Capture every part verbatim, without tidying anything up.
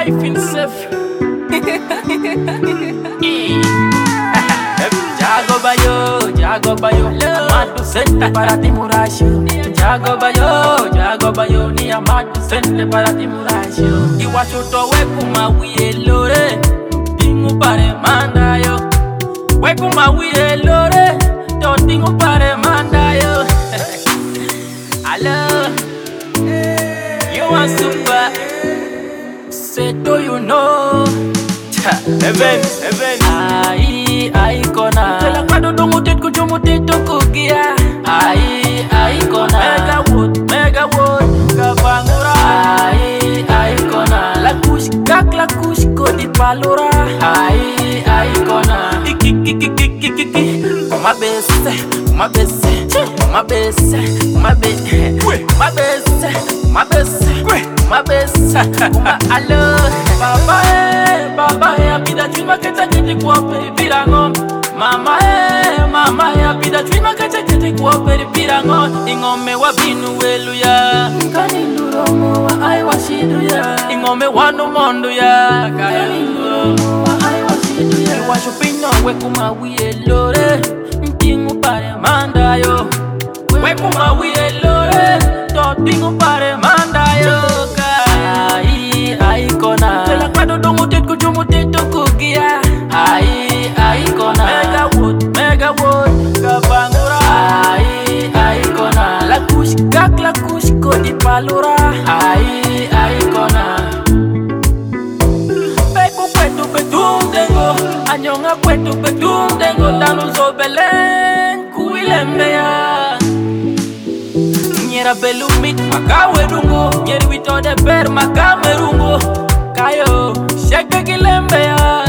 life in self. Jago bayo, jago bayo, amado sente para ti murasho. Jago bayo, jago bayo, ni amado sente para ti murasho. Iwacho to weku mawie lore, tingu pare manda yo. Weku mawie lore, to tingu pare manda yo. Hello, you are super. Say do you know? Heaven, heaven. Ai, ai kona. Tela kwado dongo tet kujumu teto kugia. Ai, ai kona. Mega wood, mega wood. Kabangura. Ai, ai kona. La kush, kak la kush kodi palura. Ai, ai kona. Iki, iki, iki, iki, iki. My best, my best, my best, my best, my best, my best, my best. I love Baba, eh, Baba, eh, abida chima kete kete kwa peri pirango. Mama, eh, Mama, eh, abida chima kete kete kwa peri pirango. Ingome wa binu welu ya, kani nduromo wa ai wa shidu ya. Ingome wanu mondu ya, kani nduromo wa ai wa shidu ya. Iwa shupino weku mawie lore. Tingu pare manda yo, weku mawie lore, to tingu pare manda yo. Ai, ai kona. Tela kwado dongo tet kujumu teto kugia. Ai, ai kona. Mega wood, mega wood, kabangura. Ai, ai kona. La kush, kak la kush kodi palura. Ai, ai kona. Peku kwetu petum dengo, anyonga kwetu petum dengo. Danu zo belen kuilembea. Nyera belu mit makawe rungo, nyeri wito de ber makame rungo. Kayo sheke kilembea.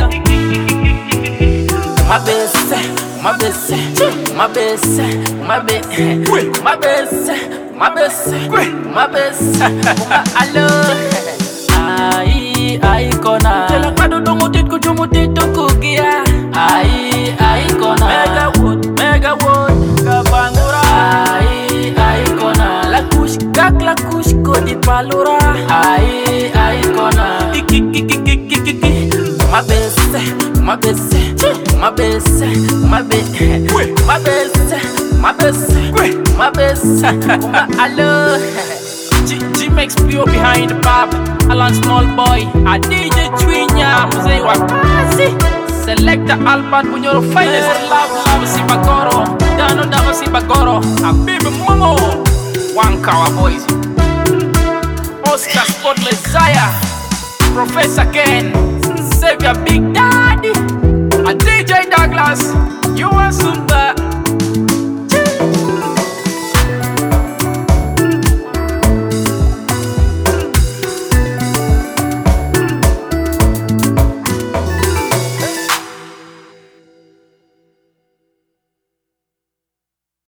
My best, my best, my best, my best, my best, my best, my best. I love. Ai, ai kona. Tela kwado dongo tet kujumu teto kugia. Ai, ai kona. Mega wood, mega wood, kabangura. Ai, ai kona. La kush, kak la kush kodi palura. Ai, ai kona. Iki, iki, iki, iki, iki. My best, my best, my best, my best, my best, my best, my best. I love. G, G Max Pure behind the pop. Alan Small Boy, a D J Twinya, Mzee wa kazi. Selecta Alban Bunyoro finest. Love, love si bagoro. Dano damo si bagoro. A baby momo. One Kawa boys. Oscar Spotless Zaya. Professor Ken. Save your Big Daddy. A D J Douglas. You want some